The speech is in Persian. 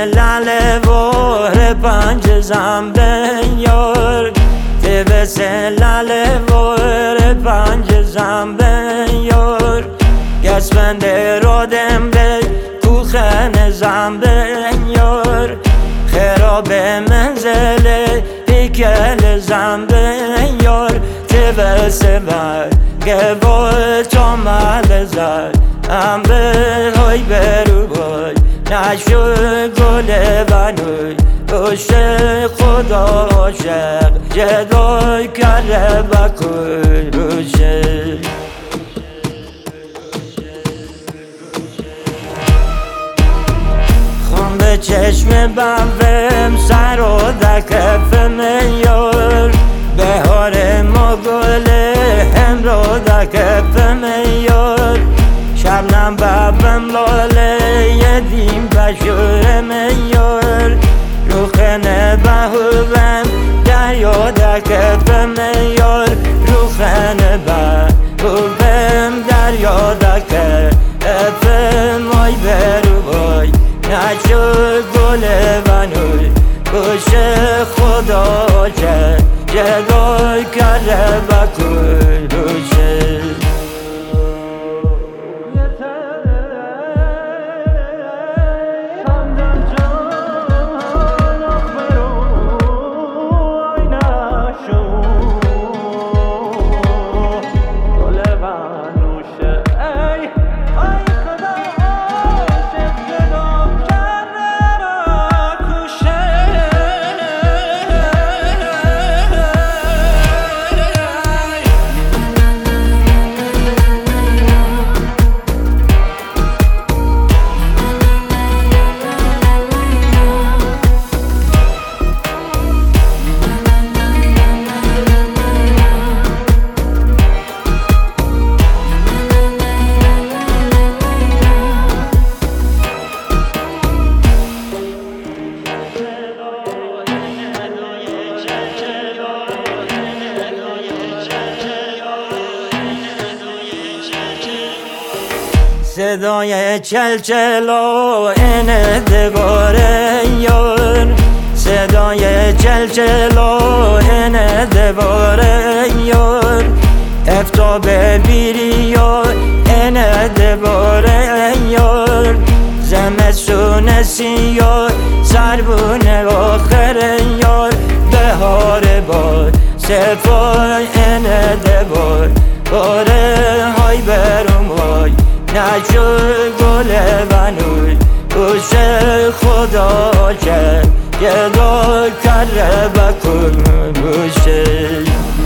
lalle våre panje zamben yor Tevese lalle våre panje zamben yor Gasvende rodem be kuchen zamben yor خراب منزل پیکل زنبن یار تبسه بر گوال چامل زد ام به های برو بای نشو گل بنوی پشت خدا عاشق جدای کره بکن روشه به چشم بمبم سر و دکفم یار بهار ما گله هم رو دکفم یار شبنم ببم لاله یدیم بشورم یار روخنه بهوبم دریا دکفم یار روخنه بهوبم دریا دکفم آی برو بای نشو گل بنوی پشت خدا چه جگای کره بکن روشه صدای چلچلو اینه دواره یار صدای چلچلو اینه دواره یار افتاب بیری اینه دواره یار زمستون سیاه سربون آخر یار بهار باد صفای اینه دواره های برمای نشو گل بنوی پشت خدا چه گدا کره بکن روشه